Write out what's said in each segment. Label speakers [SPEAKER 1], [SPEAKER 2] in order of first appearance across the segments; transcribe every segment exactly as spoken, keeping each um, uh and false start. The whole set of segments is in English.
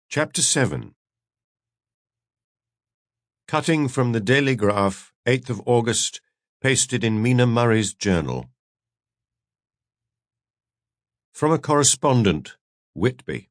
[SPEAKER 1] Chapter seven. Cutting from the Daily Graph, eighth of August, pasted in Mina Murray's journal. From a correspondent, Whitby.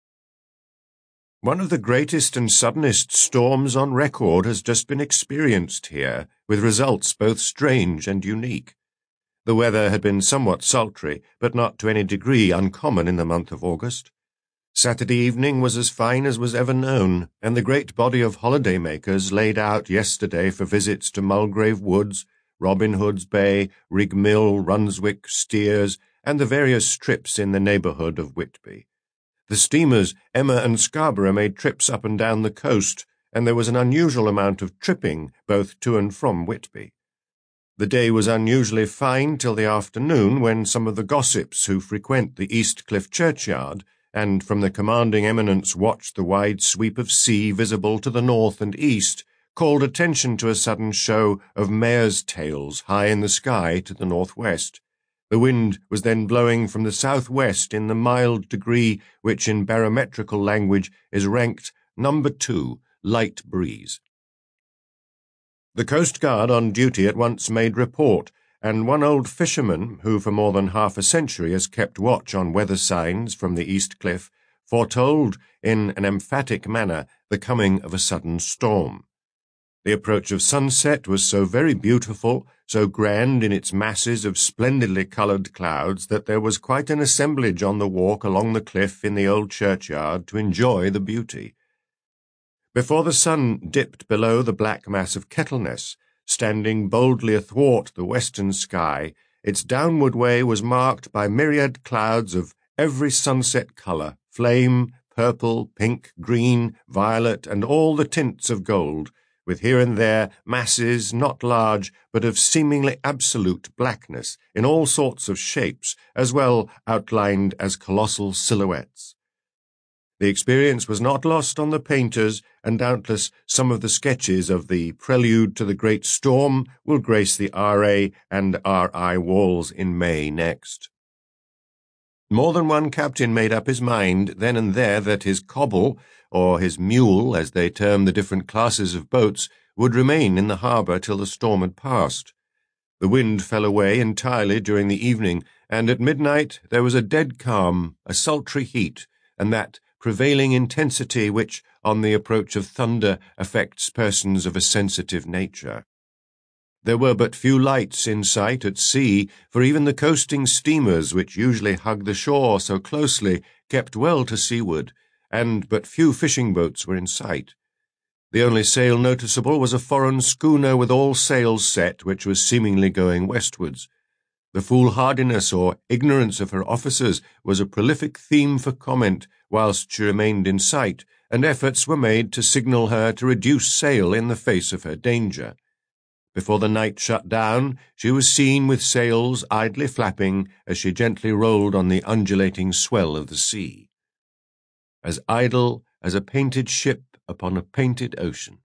[SPEAKER 1] One of the greatest and suddenest storms on record has just been experienced here, with results both strange and unique. The weather had been somewhat sultry, but not to any degree uncommon in the month of August. Saturday evening was as fine as was ever known, and the great body of holiday-makers laid out yesterday for visits to Mulgrave Woods, Robin Hood's Bay, Rig Mill, Runswick, Steers, and the various strips in the neighbourhood of Whitby. The steamers Emma and Scarborough made trips up and down the coast, and there was an unusual amount of tripping both to and from Whitby. The day was unusually fine till the afternoon, when some of the gossips who frequent the East Cliff churchyard and from the commanding eminence watched the wide sweep of sea visible to the north and east, called attention to a sudden show of mares' tails high in the sky to the northwest. The wind was then blowing from the southwest in the mild degree which in barometrical language is ranked number two, light breeze. The Coast Guard on duty at once made report, and one old fisherman, who for more than half a century has kept watch on weather signs from the East Cliff, foretold in an emphatic manner the coming of a sudden storm. The approach of sunset was so very beautiful, so grand in its masses of splendidly coloured clouds, that there was quite an assemblage on the walk along the cliff in the old churchyard to enjoy the beauty. Before the sun dipped below the black mass of Kettleness, standing boldly athwart the western sky, its downward way was marked by myriad clouds of every sunset colour, flame, purple, pink, green, violet, and all the tints of gold, with here and there masses not large, but of seemingly absolute blackness, in all sorts of shapes, as well outlined as colossal silhouettes. The experience was not lost on the painters, and doubtless some of the sketches of the prelude to the great storm will grace the R A and R I walls in May next. More than one captain made up his mind then and there that his cobble, or his mule, as they term the different classes of boats, would remain in the harbour till the storm had passed. The wind fell away entirely during the evening, and at midnight there was a dead calm, a sultry heat, and that prevailing intensity which, on the approach of thunder, affects persons of a sensitive nature. There were but few lights in sight at sea, for even the coasting steamers, which usually hug the shore so closely, kept well to seaward, and but few fishing boats were in sight. The only sail noticeable was a foreign schooner with all sails set, which was seemingly going westwards. The foolhardiness or ignorance of her officers was a prolific theme for comment whilst she remained in sight, and efforts were made to signal her to reduce sail in the face of her danger. Before the night shut down, she was seen with sails idly flapping as she gently rolled on the undulating swell of the sea. As idle as a painted ship upon a painted ocean.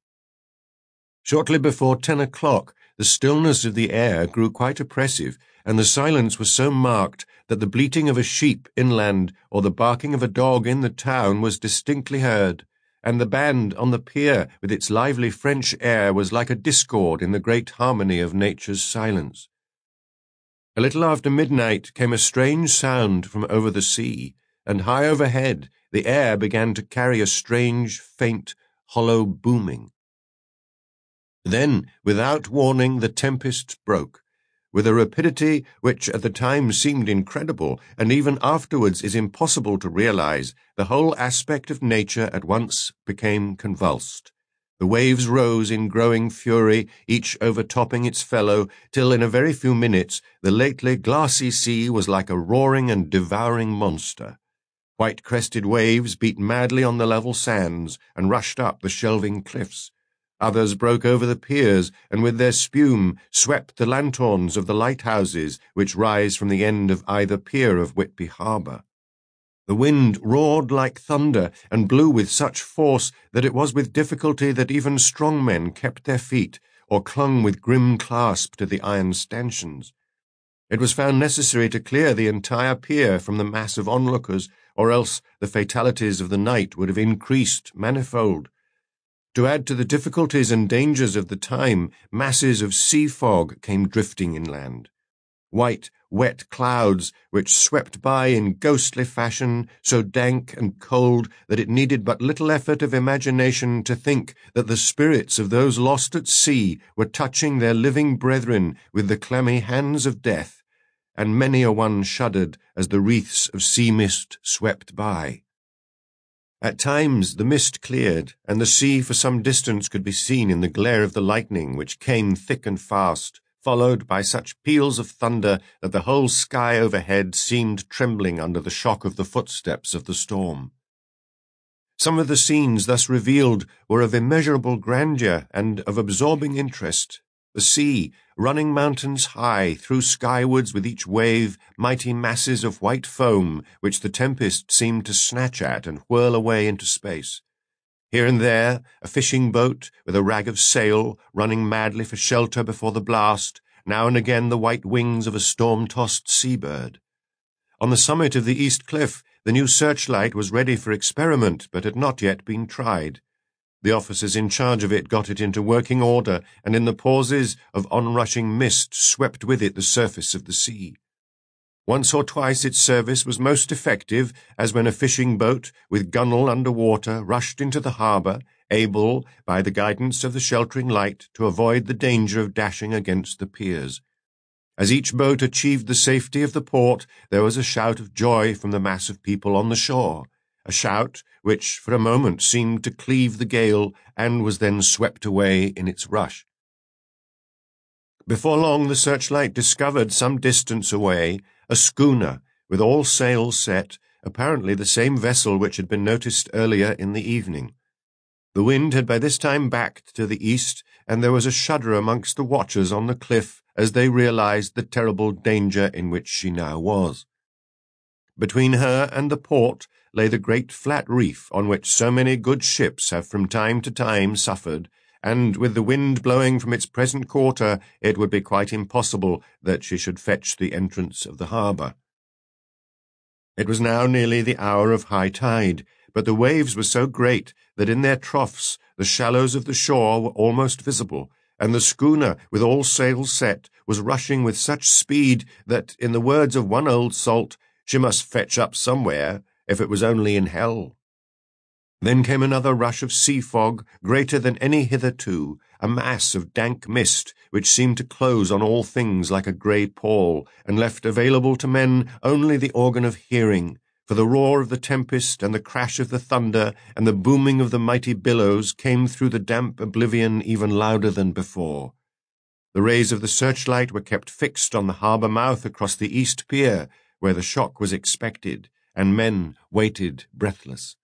[SPEAKER 1] Shortly before ten o'clock, the stillness of the air grew quite oppressive, and the silence was so marked that the bleating of a sheep inland or the barking of a dog in the town was distinctly heard, and the band on the pier with its lively French air was like a discord in the great harmony of nature's silence. A little after midnight came a strange sound from over the sea, and high overhead the air began to carry a strange, faint, hollow booming. Then, without warning, the tempest broke. With a rapidity which at the time seemed incredible, and even afterwards is impossible to realize, the whole aspect of nature at once became convulsed. The waves rose in growing fury, each overtopping its fellow, till in a very few minutes the lately glassy sea was like a roaring and devouring monster. White-crested waves beat madly on the level sands and rushed up the shelving cliffs. Others broke over the piers, and with their spume swept the lanthorns of the lighthouses which rise from the end of either pier of Whitby harbour. The wind roared like thunder, and blew with such force that it was with difficulty that even strong men kept their feet, or clung with grim clasp to the iron stanchions. It was found necessary to clear the entire pier from the mass of onlookers, or else the fatalities of the night would have increased manifold. To add to the difficulties and dangers of the time, masses of sea fog came drifting inland. White, wet clouds which swept by in ghostly fashion, so dank and cold that it needed but little effort of imagination to think that the spirits of those lost at sea were touching their living brethren with the clammy hands of death, and many a one shuddered as the wreaths of sea mist swept by. At times the mist cleared, and the sea for some distance could be seen in the glare of the lightning, which came thick and fast, followed by such peals of thunder that the whole sky overhead seemed trembling under the shock of the footsteps of the storm. Some of the scenes thus revealed were of immeasurable grandeur and of absorbing interest. The sea, running mountains high, threw skywards with each wave mighty masses of white foam, which the tempest seemed to snatch at and whirl away into space. Here and there, a fishing boat with a rag of sail running madly for shelter before the blast, now and again the white wings of a storm-tossed seabird. On the summit of the east cliff, the new searchlight was ready for experiment, but had not yet been tried. The officers in charge of it got it into working order, and in the pauses of onrushing mist swept with it the surface of the sea. Once or twice its service was most effective, as when a fishing boat, with gunwale under water, rushed into the harbour, able, by the guidance of the sheltering light, to avoid the danger of dashing against the piers. As each boat achieved the safety of the port, there was a shout of joy from the mass of people on the shore, a shout which for a moment seemed to cleave the gale, and was then swept away in its rush. Before long the searchlight discovered some distance away a schooner, with all sails set, apparently the same vessel which had been noticed earlier in the evening. The wind had by this time backed to the east, and there was a shudder amongst the watchers on the cliff as they realized the terrible danger in which she now was. Between her and the port lay the great flat reef on which so many good ships have from time to time suffered, and with the wind blowing from its present quarter, it would be quite impossible that she should fetch the entrance of the harbour. It was now nearly the hour of high tide, but the waves were so great that in their troughs the shallows of the shore were almost visible, and the schooner, with all sails set, was rushing with such speed that, in the words of one old salt, she must fetch up somewhere, if it was only in hell. Then came another rush of sea fog, greater than any hitherto, a mass of dank mist, which seemed to close on all things like a grey pall, and left available to men only the organ of hearing, for the roar of the tempest and the crash of the thunder and the booming of the mighty billows came through the damp oblivion even louder than before. The rays of the searchlight were kept fixed on the harbour mouth across the east pier, where the shock was expected, and men waited breathless.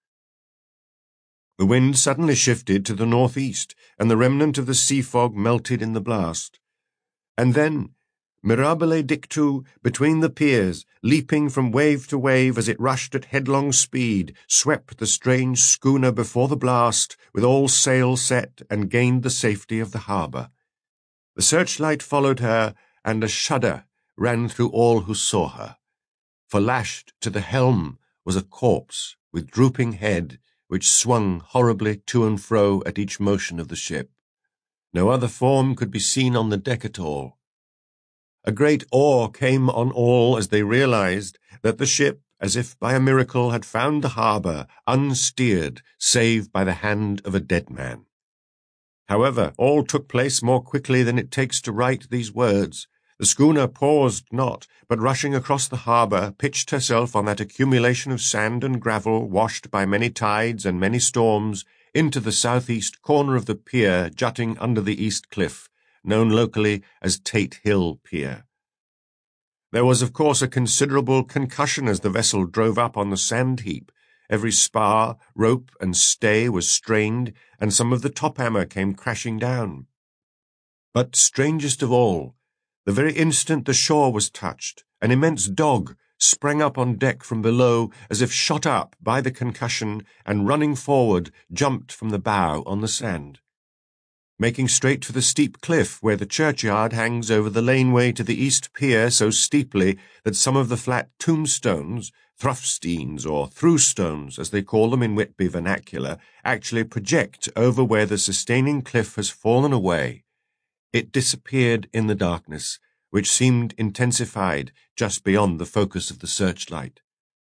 [SPEAKER 1] The wind suddenly shifted to the northeast, and the remnant of the sea fog melted in the blast. And then, mirabile dictu, between the piers, leaping from wave to wave as it rushed at headlong speed, swept the strange schooner before the blast, with all sail set, and gained the safety of the harbour. The searchlight followed her, and a shudder ran through all who saw her. For lashed to the helm was a corpse with drooping head, which swung horribly to and fro at each motion of the ship. No other form could be seen on the deck at all. A great awe came on all as they realized that the ship, as if by a miracle, had found the harbour, unsteered, save by the hand of a dead man. However, all took place more quickly than it takes to write these words. The schooner paused not, but rushing across the harbour, pitched herself on that accumulation of sand and gravel washed by many tides and many storms into the southeast corner of the pier jutting under the east cliff, known locally as Tate Hill Pier. There was, of course, a considerable concussion as the vessel drove up on the sand heap. Every spar, rope, and stay was strained, and some of the top-hammer came crashing down. But strangest of all, the very instant the shore was touched, an immense dog sprang up on deck from below as if shot up by the concussion, and running forward, jumped from the bow on the sand. making straight for the steep cliff where the churchyard hangs over the laneway to the east pier so steeply that some of the flat tombstones, thruffsteins or throughstones as they call them in Whitby vernacular, actually project over where the sustaining cliff has fallen away. It disappeared in the darkness, which seemed intensified just beyond the focus of the searchlight.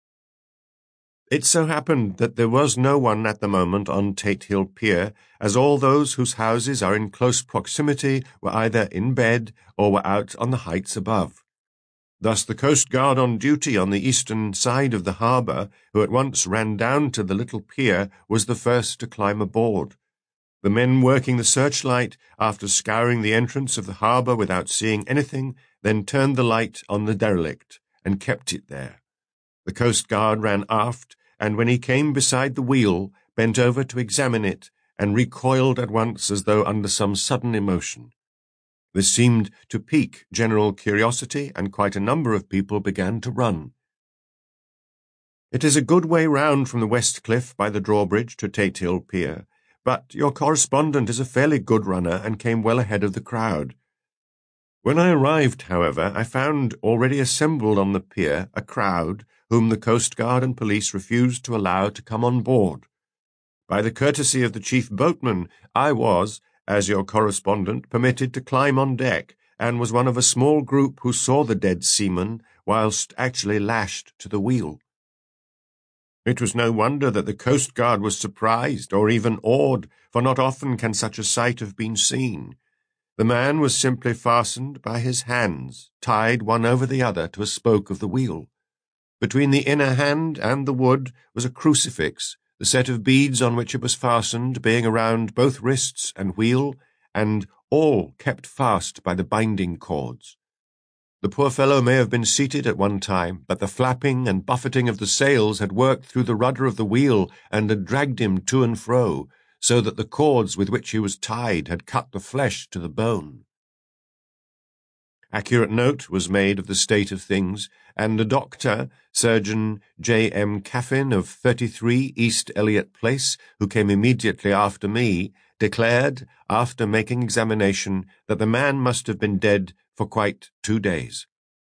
[SPEAKER 1] It so happened that there was no one at the moment on Tate Hill Pier, as all those whose houses are in close proximity were either in bed or were out on the heights above. Thus the coast guard on duty on the eastern side of the harbour, who at once ran down to the little pier, was the first to climb aboard. The men working the searchlight, after scouring the entrance of the harbour without seeing anything, then turned the light on the derelict and kept it there. The coast guard ran aft, and when he came beside the wheel, bent over to examine it, and recoiled at once as though under some sudden emotion. This seemed to pique general curiosity, and quite a number of people began to run. It is a good way round from the West Cliff by the drawbridge to Tate Hill Pier, but your correspondent is a fairly good runner and came well ahead of the crowd. When I arrived, however, I found already assembled on the pier a crowd whom the Coast Guard and police refused to allow to come on board. By the courtesy of the chief boatman, I was, as your correspondent, permitted to climb on deck, and was one of a small group who saw the dead seaman whilst actually lashed to the wheel. It was no wonder that the Coast Guard was surprised or even awed, for not often can such a sight have been seen. The man was simply fastened by his hands, tied one over the other to a spoke of the wheel. Between the inner hand and the wood was a crucifix, the set of beads on which it was fastened being around both wrists and wheel, and all kept fast by the binding cords. The poor fellow may have been seated at one time, but the flapping and buffeting of the sails had worked through the rudder of the wheel and had dragged him to and fro, so that the cords with which he was tied had cut the flesh to the bone. Accurate note was made of the state of things, and a doctor, Surgeon J. M. Caffin of thirty-three East Elliot Place, who came immediately after me, declared, after making examination, that the man must have been dead for quite two days.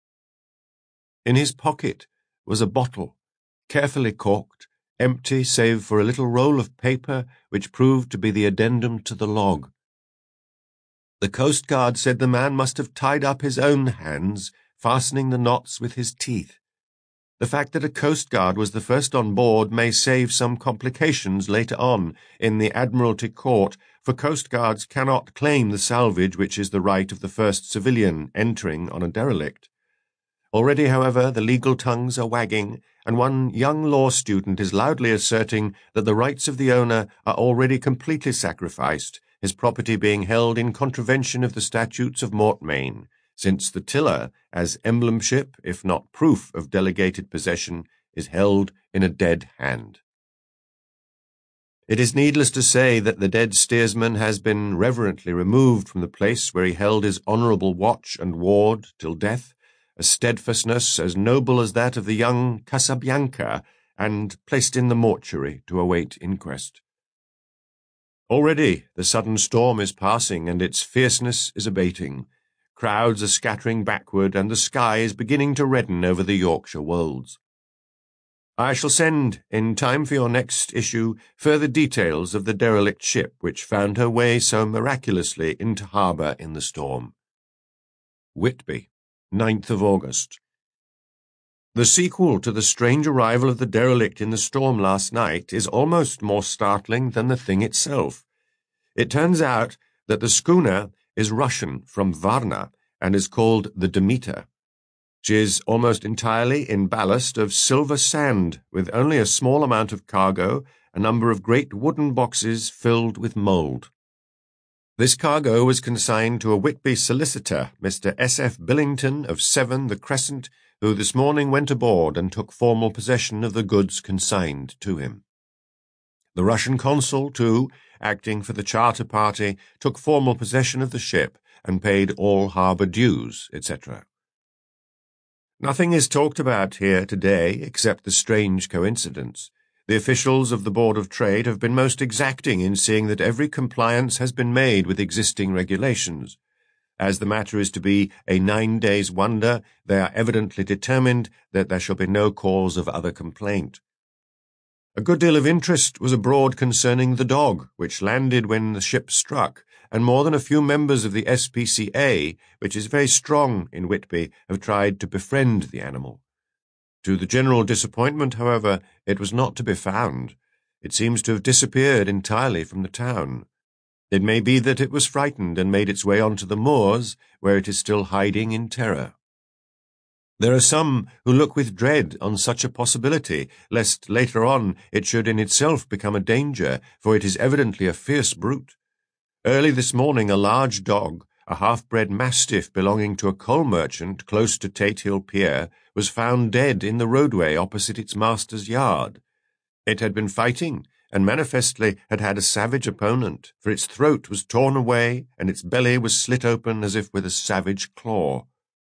[SPEAKER 1] In his pocket was a bottle, carefully corked, empty save for a little roll of paper which proved to be the addendum to the log. The Coast Guard said the man must have tied up his own hands, fastening the knots with his teeth. The fact that a Coast Guard was the first on board may save some complications later on in the Admiralty Court, for Coast Guards cannot claim the salvage which is the right of the first civilian entering on a derelict. Already, however, the legal tongues are wagging, and one young law student is loudly asserting that the rights of the owner are already completely sacrificed, his property being held in contravention of the statutes of Mortmain, since the tiller, as emblemship, if not proof of delegated possession, is held in a dead hand. It is needless to say that the dead steersman has been reverently removed from the place where he held his honourable watch and ward till death, a steadfastness as noble as that of the young Casabianca, and placed in the mortuary to await inquest. Already the sudden storm is passing, and its fierceness is abating. Crowds are scattering backward, and the sky is beginning to redden over the Yorkshire wolds. I shall send, in time for your next issue, further details of the derelict ship which found her way so miraculously into harbour in the storm. Whitby, ninth of August. The sequel to the strange arrival of the derelict in the storm last night is almost more startling than the thing itself. It turns out that the schooner is Russian from Varna and is called the Demeter. She is almost entirely in ballast of silver sand, with only a small amount of cargo, a number of great wooden boxes filled with mould. This cargo was consigned to a Whitby solicitor, Mister S F Billington of seven the Crescent, who this morning went aboard and took formal possession of the goods consigned to him. The Russian consul, too, acting for the charter party, took formal possession of the ship and paid all harbour dues, et cetera. Nothing is talked about here today except the strange coincidence. The officials of the Board of Trade have been most exacting in seeing that every compliance has been made with existing regulations. As the matter is to be a nine days' wonder, they are evidently determined that there shall be no cause of other complaint. A good deal of interest was abroad concerning the dog, which landed when the ship struck, and more than a few members of the S P C A, which is very strong in Whitby, have tried to befriend the animal. To the general disappointment, however, it was not to be found. It seems to have disappeared entirely from the town. It may be that it was frightened and made its way onto the moors, where it is still hiding in terror. There are some who look with dread on such a possibility, lest later on it should in itself become a danger, for it is evidently a fierce brute. Early this morning a large dog, a half-bred mastiff belonging to a coal merchant close to Tate Hill Pier, was found dead in the roadway opposite its master's yard. It had been fighting, and manifestly had had a savage opponent, for its throat was torn away, and its belly was slit open as if with a savage claw.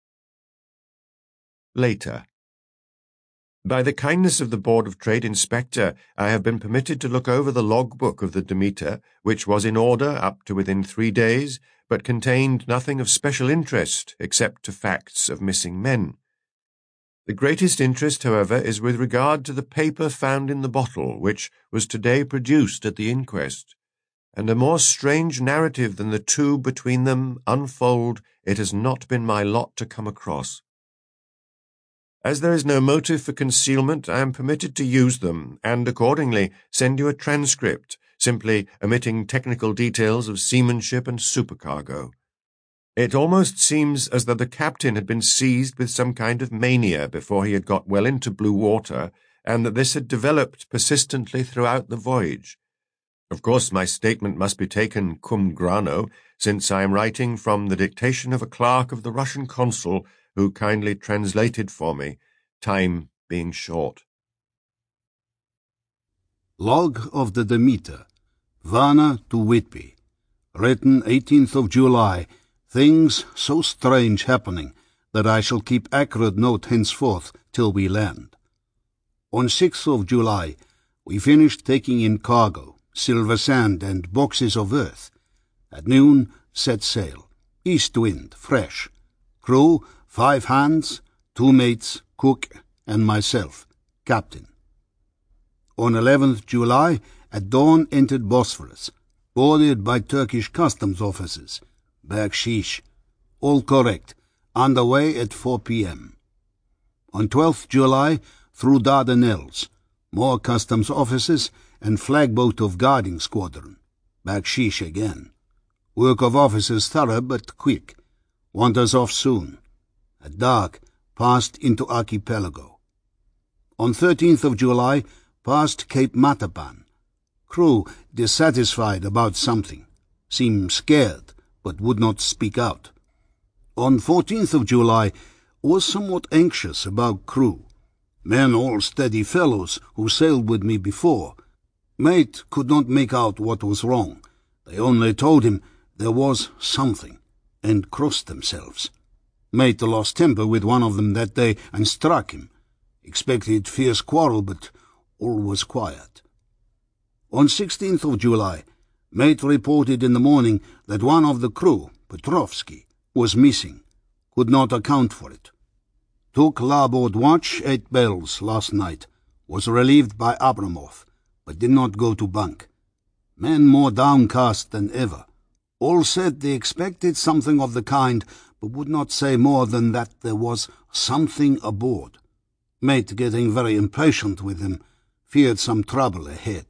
[SPEAKER 1] Later. By the kindness of the Board of Trade Inspector, I have been permitted to look over the logbook of the Demeter, which was in order up to within three days, but contained nothing of special interest except to facts of missing men. The greatest interest, however, is with regard to the paper found in the bottle, which was today produced at the inquest, and a more strange narrative than the two between them unfold it has not been my lot to come across. As there is no motive for concealment, I am permitted to use them, and accordingly send you a transcript, simply omitting technical details of seamanship and supercargo. It almost seems as though the captain had been seized with some kind of mania before he had got well into blue water, and that this had developed persistently throughout the voyage. Of course, my statement must be taken cum grano, since I am writing from the dictation of a clerk of the Russian consul, who kindly translated for me, time being short.
[SPEAKER 2] Log of the Demeter, Varna to Whitby. Written eighteenth of July. Things so strange happening that I shall keep accurate note henceforth till we land. On sixth of July, we finished taking in cargo, silver sand and boxes of earth. At noon, set sail. East wind, fresh. Crew, five hands, two mates, cook, and myself, captain. On eleventh July, at dawn entered Bosphorus, boarded by Turkish customs officers. Bakshish. All correct. Underway at four p m On twelfth July, through Dardanelles. More customs officers and flagboat of guarding squadron. Bakshish again. Work of officers thorough but quick. Want us off soon. At dark, passed into archipelago. On thirteenth of July, passed Cape Matapan. Crew dissatisfied about something. Seemed scared, but would not speak out. On fourteenth of July, was somewhat anxious about crew. Men all steady fellows who sailed with me before. Mate could not make out what was wrong. They only told him there was something, and crossed themselves. Mate lost temper with one of them that day and struck him. Expected fierce quarrel, but all was quiet. On sixteenth of July, mate reported in the morning that one of the crew, Petrovsky, was missing. Could not account for it. Took larboard watch eight bells last night. Was relieved by Abramov, but did not go to bunk. Men more downcast than ever. All said they expected something of the kind, but would not say more than that there was something aboard. Mate getting very impatient with him, feared some trouble ahead.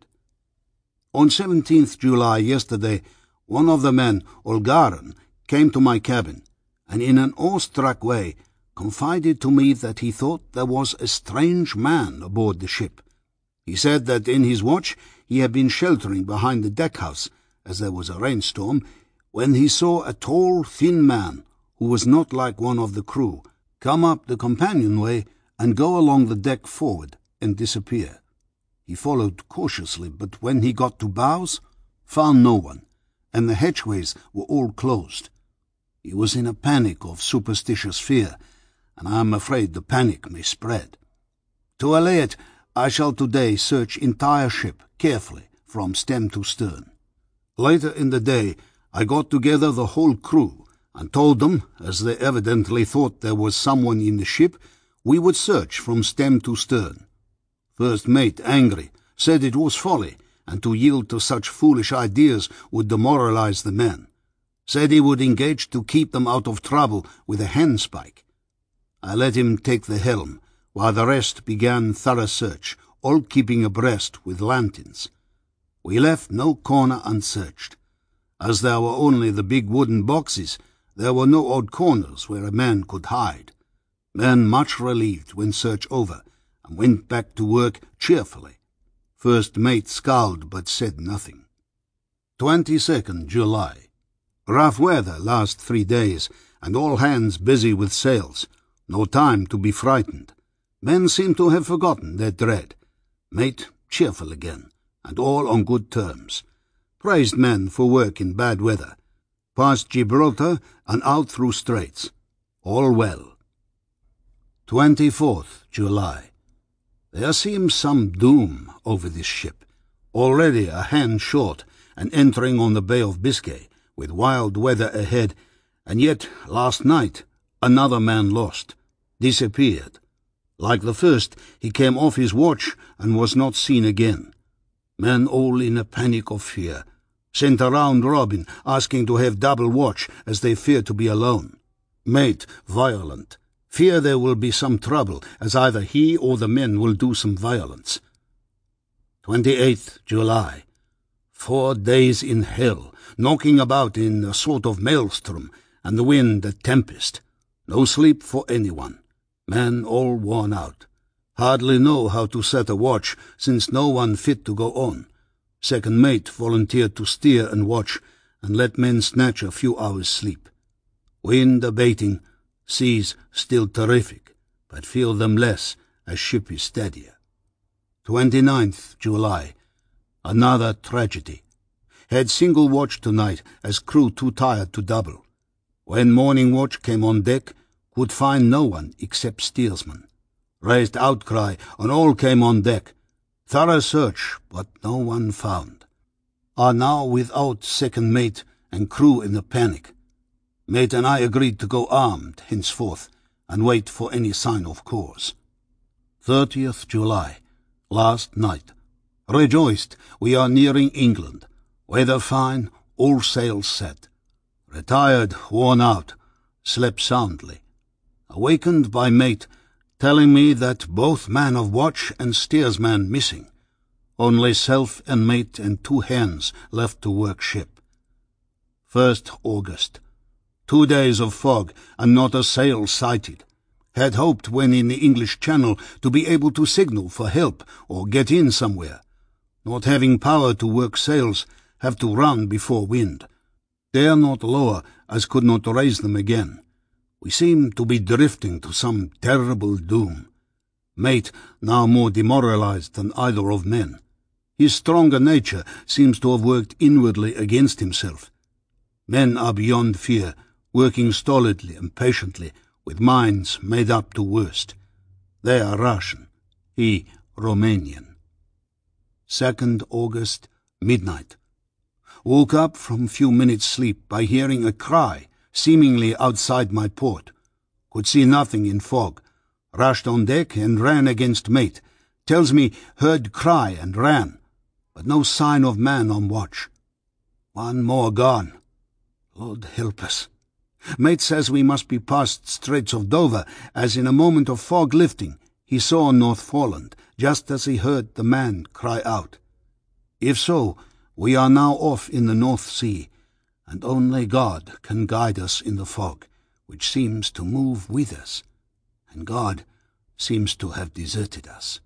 [SPEAKER 2] On seventeenth July, yesterday, one of the men, Olgarin, came to my cabin, and in an awestruck way confided to me that he thought there was a strange man aboard the ship. He said that in his watch he had been sheltering behind the deck-house, as there was a rainstorm, when he saw a tall, thin man, who was not like one of the crew, come up the companionway and go along the deck forward and disappear. He followed cautiously, but when he got to bows, found no one, and the hatchways were all closed. He was in a panic of superstitious fear, and I am afraid the panic may spread. To allay it, I shall today search entire ship carefully from stem to stern. Later in the day, I got together the whole crew and told them, as they evidently thought there was someone in the ship, we would search from stem to stern. First mate, angry, said it was folly, and to yield to such foolish ideas would demoralize the men. Said he would engage to keep them out of trouble with a handspike. I let him take the helm, while the rest began thorough search, all keeping abreast with lanterns. We left no corner unsearched. As there were only the big wooden boxes, there were no odd corners where a man could hide. Men much relieved when search over, and went back to work cheerfully. First mate scowled but said nothing. twenty-second July. Rough weather last three days, and all hands busy with sails. No time to be frightened. Men seem to have forgotten their dread. Mate cheerful again, and all on good terms. Praised men for work in bad weather. Past Gibraltar and out through straits. All well. twenty-fourth July. There seems some doom over this ship. Already a hand short, and entering on the Bay of Biscay, with wild weather ahead, and yet last night another man lost, disappeared. Like the first, he came off his watch and was not seen again. Men all in a panic of fear, sent around Robin, asking to have double watch as they fear to be alone. Mate violent, fear there will be some trouble, as either he or the men will do some violence. twenty-eighth July. Four days in hell, knocking about in a sort of maelstrom, and the wind a tempest. No sleep for anyone. Men all worn out. Hardly know how to set a watch, since no one fit to go on. Second mate volunteered to steer and watch, and let men snatch a few hours' sleep. Wind abating, seas still terrific, but feel them less as ship is steadier. twenty-ninth July. Another tragedy. Had single watch tonight, as crew too tired to double. When morning watch came on deck, could find no one except steersman. Raised outcry, and all came on deck. Thorough search, but no one found. Are now without second mate and crew in a panic. Mate and I agreed to go armed henceforth, and wait for any sign of cause. thirtieth July. Last night. Rejoiced, we are nearing England. Weather fine, all sails set. Retired, worn out, slept soundly. Awakened by mate, telling me that both man of watch and steersman missing. Only self and mate and two hands left to work ship. First August. Two days of fog, and not a sail sighted. Had hoped when in the English Channel to be able to signal for help or get in somewhere. Not having power to work sails, have to run before wind. Dare not lower, as could not raise them again. We seem to be drifting to some terrible doom. Mate now more demoralized than either of men. His stronger nature seems to have worked inwardly against himself. Men are beyond fear, working stolidly and patiently, with minds made up to worst. They are Russian, he Romanian. second August, midnight. Woke up from few minutes' sleep by hearing a cry, seemingly outside my port. Could see nothing in fog. Rushed on deck and ran against mate. Tells me heard cry and ran, but no sign of man on watch. One more gone. Lord help us. Mate says we must be past Straits of Dover, as in a moment of fog lifting, he saw Northforeland, just as he heard the man cry out. If so, we are now off in the North Sea, and only God can guide us in the fog, which seems to move with us, and God seems to have deserted us.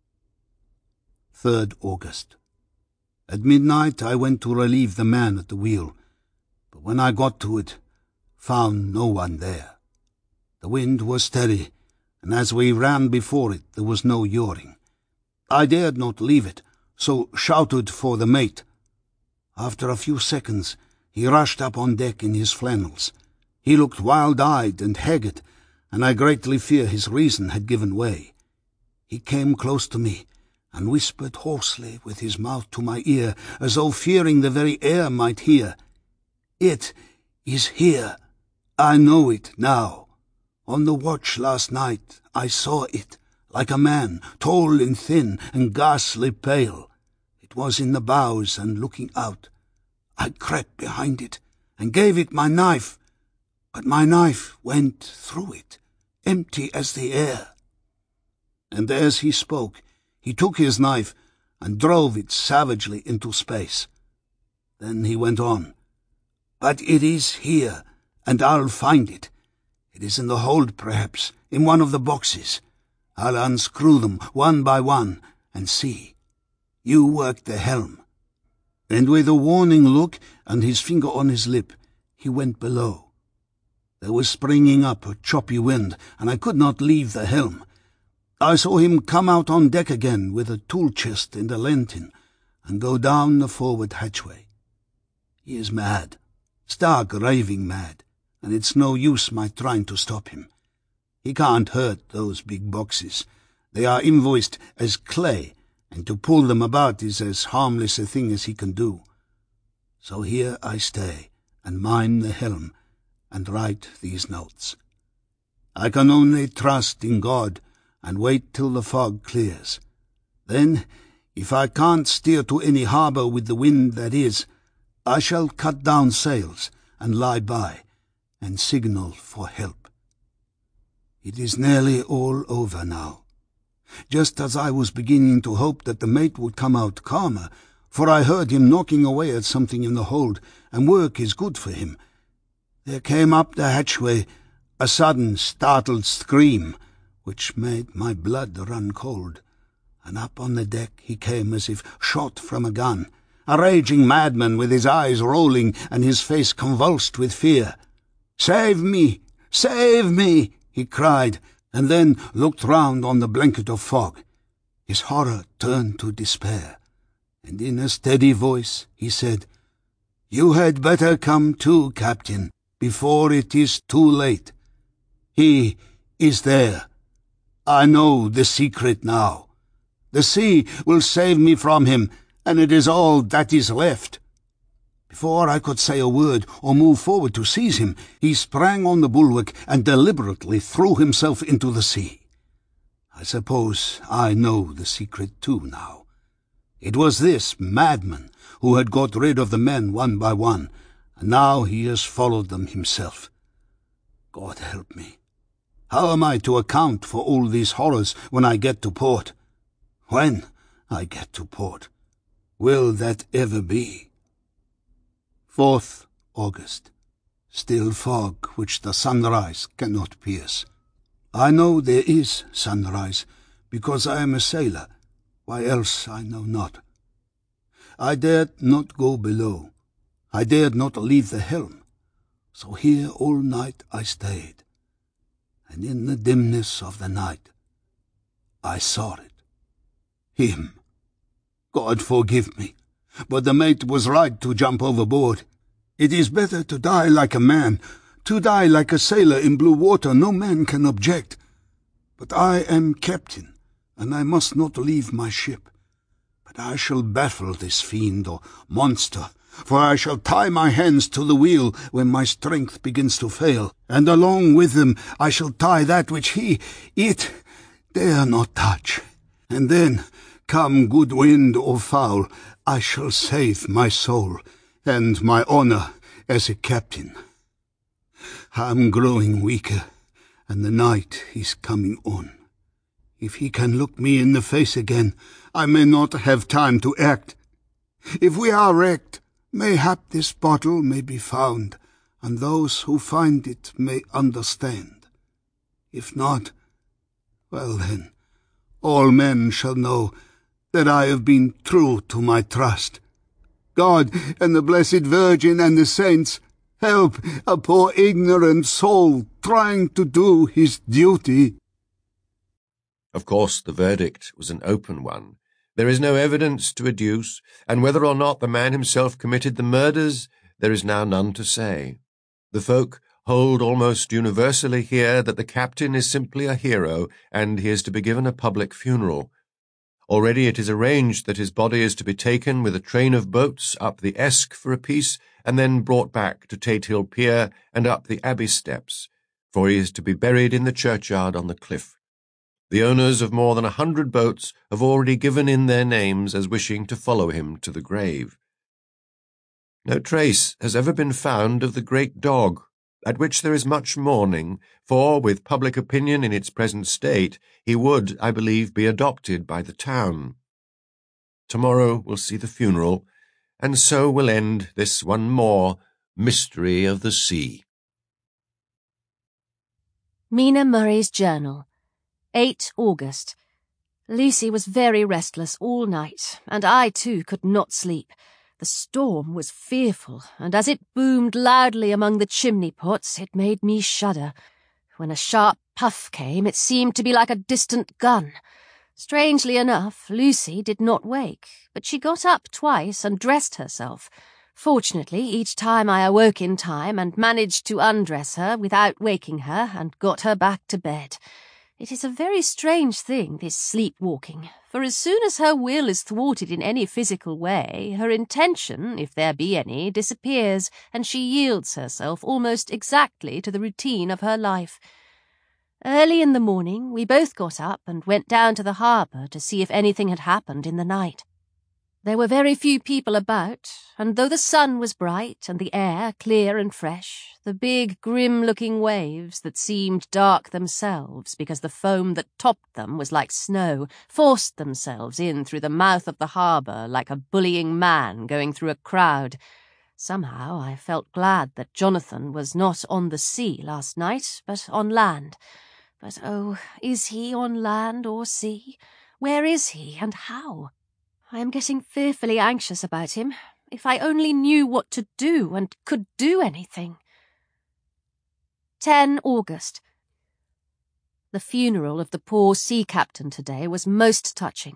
[SPEAKER 2] third August. At midnight I went to relieve the man at the wheel, but when I got to it, found no one there. The wind was steady, and as we ran before it, there was no yawing. I dared not leave it, so shouted for the mate. After a few seconds, he rushed up on deck in his flannels. He looked wild-eyed and haggard, and I greatly fear his reason had given way. He came close to me, and whispered hoarsely with his mouth to my ear, as though fearing the very air might hear. It is here. I know it now. On the watch last night I saw it, like a man, tall and thin and ghastly pale. It was in the bows and looking out. I crept behind it and gave it my knife, but my knife went through it, empty as the air. And as he spoke, he took his knife and drove it savagely into space. Then he went on. But it is here, and I'll find it. It is in the hold, perhaps, in one of the boxes. I'll unscrew them one by one, and see. You work the helm. And with a warning look and his finger on his lip, he went below. There was springing up a choppy wind, and I could not leave the helm. I saw him come out on deck again with a tool chest in the lantern, and go down the forward hatchway. He is mad, stark raving mad, and it's no use my trying to stop him. He can't hurt those big boxes. They are invoiced as clay, and to pull them about is as harmless a thing as he can do. So here I stay, and mind the helm, and write these notes. I can only trust in God, and wait till the fog clears. Then, if I can't steer to any harbour with the wind that is, I shall cut down sails and lie by, and signal for help. It is nearly all over now. Just as I was beginning to hope that the mate would come out calmer, for I heard him knocking away at something in the hold, and work is good for him, there came up the hatchway a sudden startled scream, which made my blood run cold, and up on the deck he came as if shot from a gun, a raging madman with his eyes rolling and his face convulsed with fear. "Save me! Save me!" he cried, and then looked round on the blanket of fog. His horror turned to despair, and in a steady voice he said, "You had better come too, Captain, before it is too late. He is there. I know the secret now. The sea will save me from him, and it is all that is left." Before I could say a word or move forward to seize him, he sprang on the bulwark and deliberately threw himself into the sea. I suppose I know the secret too now. It was this madman who had got rid of the men one by one, and now he has followed them himself. God help me. How am I to account for all these horrors when I get to port? When I get to port? Will that ever be? fourth August. Still fog which the sunrise cannot pierce. I know there is sunrise, because I am a sailor, why else I know not. I dared not go below. I dared not leave the helm, so here all night I stayed, and in the dimness of the night I saw it. Him. God forgive me, but the mate was right to jump overboard. It is better to die like a man. To die like a sailor in blue water no man can object. But I am captain, and I must not leave my ship. But I shall baffle this fiend or monster, for I shall tie my hands to the wheel when my strength begins to fail, and along with them I shall tie that which he, it, dare not touch. And then, come good wind or foul, I shall save my soul and my honour as a captain. I am growing weaker, and the night is coming on. If he can look me in the face again, I may not have time to act. If we are wrecked, mayhap this bottle may be found, and those who find it may understand. If not, well then, all men shall know that I have been true to my trust. God and the Blessed Virgin and the saints, help a poor ignorant soul trying to do his duty.
[SPEAKER 1] Of course, the verdict was an open one. There is no evidence to adduce, and whether or not the man himself committed the murders, there is now none to say. The folk hold almost universally here that the captain is simply a hero, and he is to be given a public funeral. Already it is arranged that his body is to be taken with a train of boats up the Esk for a piece, and then brought back to Tate Hill Pier and up the Abbey steps, for he is to be buried in the churchyard on the cliff. The owners of more than a hundred boats have already given in their names as wishing to follow him to the grave. No trace has ever been found of the great dog, at which there is much mourning, for, with public opinion in its present state, he would, I believe, be adopted by the town. Tomorrow will see the funeral, and so will end this one more mystery of the sea.
[SPEAKER 3] Mina Murray's Journal, the eighth of August. Lucy was very restless all night, and I too could not sleep. The storm was fearful, and as it boomed loudly among the chimney-pots, it made me shudder. When a sharp puff came, it seemed to be like a distant gun. Strangely enough, Lucy did not wake, but she got up twice and dressed herself. Fortunately, each time I awoke in time and managed to undress her without waking her and got her back to bed. It is a very strange thing, this sleepwalking, for as soon as her will is thwarted in any physical way, her intention, if there be any, disappears, and she yields herself almost exactly to the routine of her life. Early in the morning, we both got up and went down to the harbour to see if anything had happened in the night. There were very few people about, and though the sun was bright and the air clear and fresh, the big, grim-looking waves that seemed dark themselves because the foam that topped them was like snow forced themselves in through the mouth of the harbour like a bullying man going through a crowd. Somehow I felt glad that Jonathan was not on the sea last night, but on land. But oh, is he on land or sea? Where is he, and how? I am getting fearfully anxious about him. If I only knew what to do and could do anything. the tenth of August. The funeral of the poor sea captain today was most touching.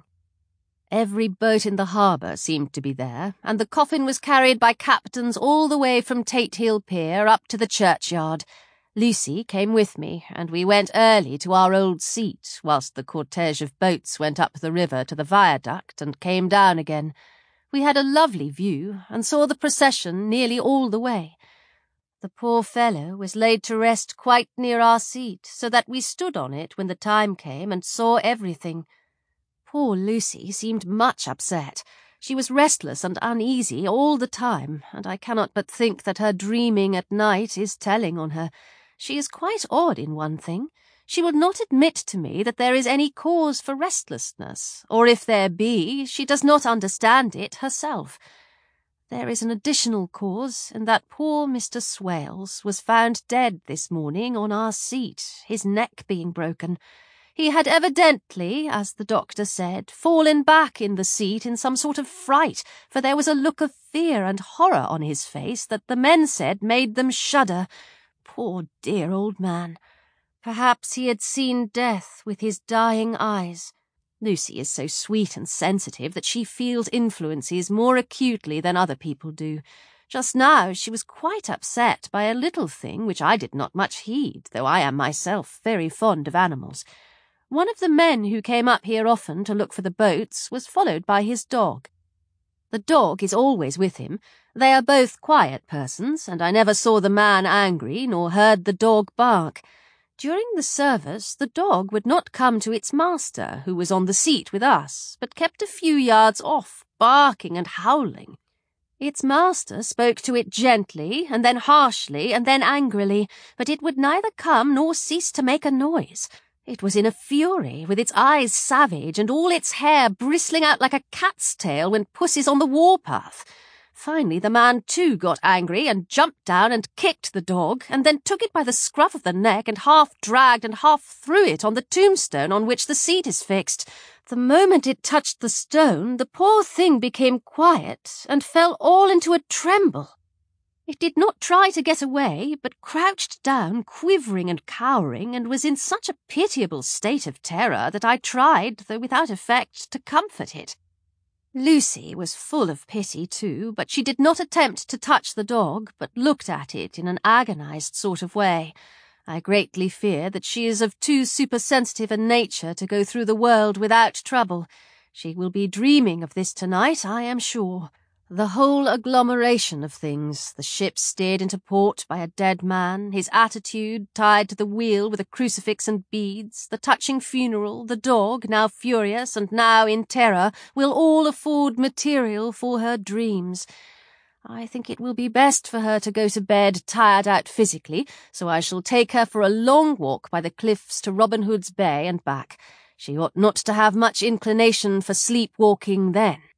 [SPEAKER 3] Every boat in the harbour seemed to be there, and the coffin was carried by captains all the way from Tate Hill Pier up to the churchyard. Lucy came with me, and we went early to our old seat, whilst the cortege of boats went up the river to the viaduct and came down again. We had a lovely view, and saw the procession nearly all the way. The poor fellow was laid to rest quite near our seat, so that we stood on it when the time came and saw everything. Poor Lucy seemed much upset. She was restless and uneasy all the time, and I cannot but think that her dreaming at night is telling on her. She is quite odd in one thing. She will not admit to me that there is any cause for restlessness, or if there be, she does not understand it herself. There is an additional cause, in that poor Mister Swales was found dead this morning on our seat, his neck being broken. He had evidently, as the doctor said, fallen back in the seat in some sort of fright, for there was a look of fear and horror on his face that the men said made them shudder. Poor dear old man. Perhaps he had seen death with his dying eyes. Lucy is so sweet and sensitive that she feels influences more acutely than other people do. Just now she was quite upset by a little thing which I did not much heed, though I am myself very fond of animals. One of the men who came up here often to look for the boats was followed by his dog. The dog is always with him. They are both quiet persons, and I never saw the man angry nor heard the dog bark. During the service the dog would not come to its master, who was on the seat with us, but kept a few yards off, barking and howling. Its master spoke to it gently, and then harshly, and then angrily, but it would neither come nor cease to make a noise. It was in a fury, with its eyes savage, and all its hair bristling out like a cat's tail when puss is on the warpath. Finally the man too got angry, and jumped down and kicked the dog, and then took it by the scruff of the neck, and half dragged and half threw it on the tombstone on which the seat is fixed. The moment it touched the stone, the poor thing became quiet, and fell all into a tremble. It did not try to get away, but crouched down, quivering and cowering, and was in such a pitiable state of terror that I tried, though without effect, to comfort it. Lucy was full of pity too, but she did not attempt to touch the dog, but looked at it in an agonized sort of way. I greatly fear that she is of too supersensitive a nature to go through the world without trouble. She will be dreaming of this tonight, I am sure. The whole agglomeration of things, the ship steered into port by a dead man, his attitude tied to the wheel with a crucifix and beads, the touching funeral, the dog, now furious and now in terror, will all afford material for her dreams. I think it will be best for her to go to bed tired out physically, so I shall take her for a long walk by the cliffs to Robin Hood's Bay and back. She ought not to have much inclination for sleep-walking then.